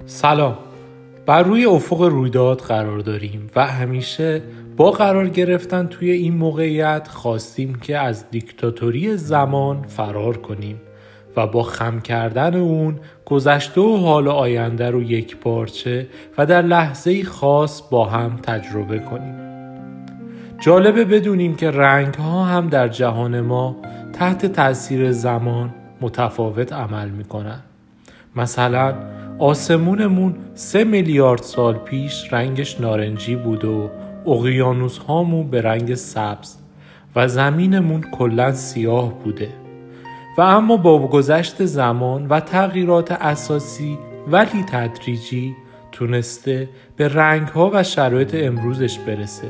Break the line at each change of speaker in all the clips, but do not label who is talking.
سلام. بر روی افق رویداد قرار داریم و همیشه با قرار گرفتن توی این موقعیت خواستیم که از دیکتاتوری زمان فرار کنیم و با خم کردن اون گذشته و حال و آینده رو یک پارچه و در لحظه‌ای خاص با هم تجربه کنیم. جالبه بدونیم که رنگ‌ها هم در جهان ما تحت تأثیر زمان متفاوت عمل می‌کنن. مثلا آسمونمون 3 میلیارد سال پیش رنگش نارنجی بود و اقیانوس هامون به رنگ سبز و زمینمون کلاً سیاه بوده و اما با گذشت زمان و تغییرات اساسی ولی تدریجی تونسته به رنگ‌ها و شرایط امروزش برسه.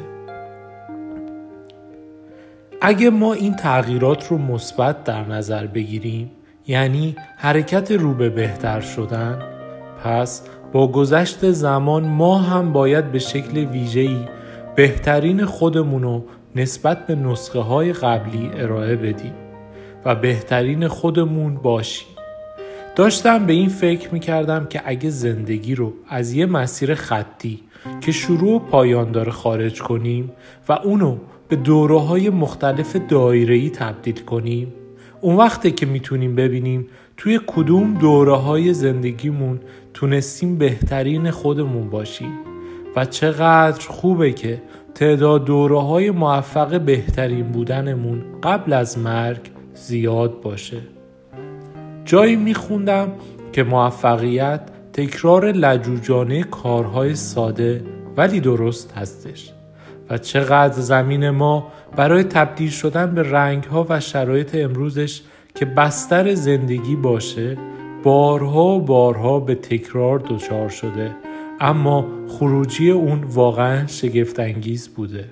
اگه ما این تغییرات رو مثبت در نظر بگیریم، یعنی حرکت رو به بهتر شدن، پس با گذشت زمان ما هم باید به شکل ویژه‌ای بهترین خودمونو نسبت به نسخه های قبلی ارائه بدیم و بهترین خودمون باشیم. داشتم به این فکر میکردم که اگه زندگی رو از یه مسیر خطی که شروع و پایان داره خارج کنیم و اونو به دوره‌های مختلف دایره‌ای تبدیل کنیم، اون وقته که میتونیم ببینیم توی کدوم دوره‌های زندگیمون تونستیم بهترین خودمون باشیم و چقدر خوبه که تعداد دوره‌های موفق بهترین بودنمون قبل از مرگ زیاد باشه. جایی میخوندم که موفقیت تکرار لجوجانه کارهای ساده ولی درست هستش و چقدر زمین ما برای تبدیل شدن به رنگ‌ها و شرایط امروزش که بستر زندگی باشه بارها و بارها به تکرار دچار شده، اما خروجی اون واقعا شگفت‌انگیز بوده.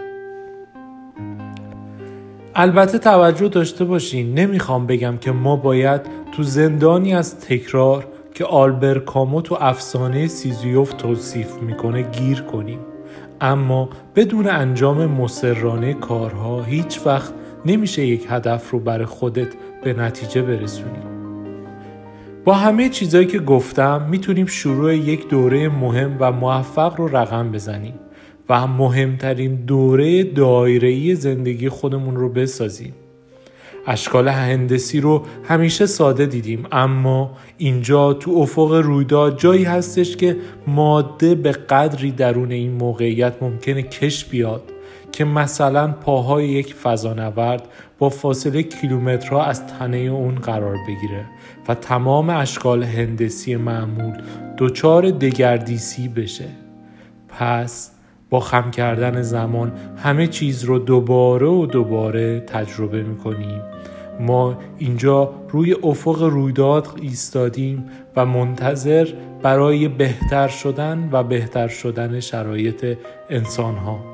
البته توجه داشته باشین، نمیخوام بگم که ما باید تو زندانی از تکرار که آلبر کامو تو افسانه سیزیوف توصیف میکنه گیر کنیم، اما بدون انجام مصرانه کارها هیچ وقت نمیشه یک هدف رو برای خودت به نتیجه برسونی. با همه چیزایی که گفتم میتونیم شروع یک دوره مهم و موفق رو رقم بزنیم و مهمترین دوره دایره‌ای زندگی خودمون رو بسازیم. اشکال هندسی رو همیشه ساده دیدیم، اما اینجا تو افق رویداد جایی هستش که ماده به قدری درون این موقعیت ممکنه کش بیاد که مثلا پاهای یک فضانورد با فاصله کیلومترها از تنه اون قرار بگیره و تمام اشکال هندسی معمول دچار دگردیسی بشه. پس با خم کردن زمان همه چیز رو دوباره تجربه میکنیم. ما اینجا روی افق رویداد ایستادیم و منتظر برای بهتر شدن و بهتر شدن شرایط انسان‌ها.